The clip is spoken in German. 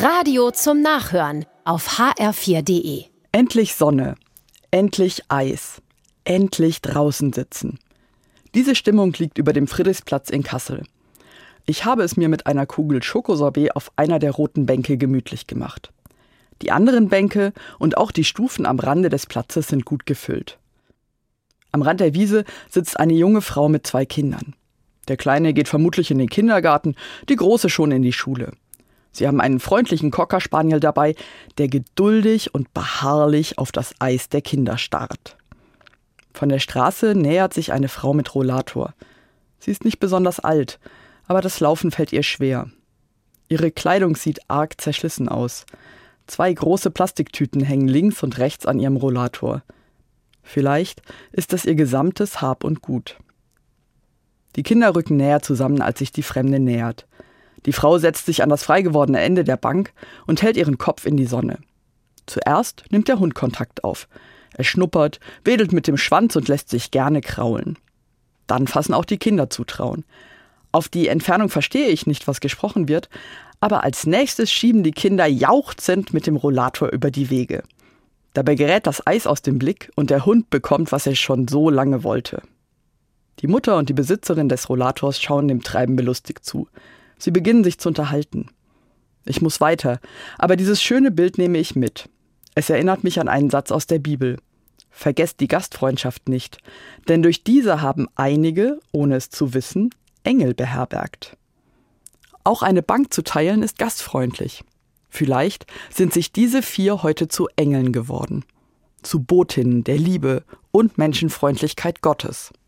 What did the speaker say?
Radio zum Nachhören auf hr4.de. Endlich Sonne, endlich Eis, endlich draußen sitzen. Diese Stimmung liegt über dem Friedrichsplatz in Kassel. Ich habe es mir mit einer Kugel Schokosorbet auf einer der roten Bänke gemütlich gemacht. Die anderen Bänke und auch die Stufen am Rande des Platzes sind gut gefüllt. Am Rand der Wiese sitzt eine junge Frau mit 2 Kindern. Der Kleine geht vermutlich in den Kindergarten, die Große schon in die Schule. Sie haben einen freundlichen Cocker Spaniel dabei, der geduldig und beharrlich auf das Eis der Kinder starrt. Von der Straße nähert sich eine Frau mit Rollator. Sie ist nicht besonders alt, aber das Laufen fällt ihr schwer. Ihre Kleidung sieht arg zerschlissen aus. 2 große Plastiktüten hängen links und rechts an ihrem Rollator. Vielleicht ist das ihr gesamtes Hab und Gut. Die Kinder rücken näher zusammen, als sich die Fremde nähert. Die Frau setzt sich an das frei gewordene Ende der Bank und hält ihren Kopf in die Sonne. Zuerst nimmt der Hund Kontakt auf. Er schnuppert, wedelt mit dem Schwanz und lässt sich gerne kraulen. Dann fassen auch die Kinder Zutrauen. Auf die Entfernung verstehe ich nicht, was gesprochen wird, aber als nächstes schieben die Kinder jauchzend mit dem Rollator über die Wege. Dabei gerät das Eis aus dem Blick und der Hund bekommt, was er schon so lange wollte. Die Mutter und die Besitzerin des Rollators schauen dem Treiben belustigt zu. Sie beginnen sich zu unterhalten. Ich muss weiter, aber dieses schöne Bild nehme ich mit. Es erinnert mich an einen Satz aus der Bibel. Vergesst die Gastfreundschaft nicht, denn durch diese haben einige, ohne es zu wissen, Engel beherbergt. Auch eine Bank zu teilen ist gastfreundlich. Vielleicht sind sich diese 4 heute zu Engeln geworden. Zu Botinnen der Liebe und Menschenfreundlichkeit Gottes.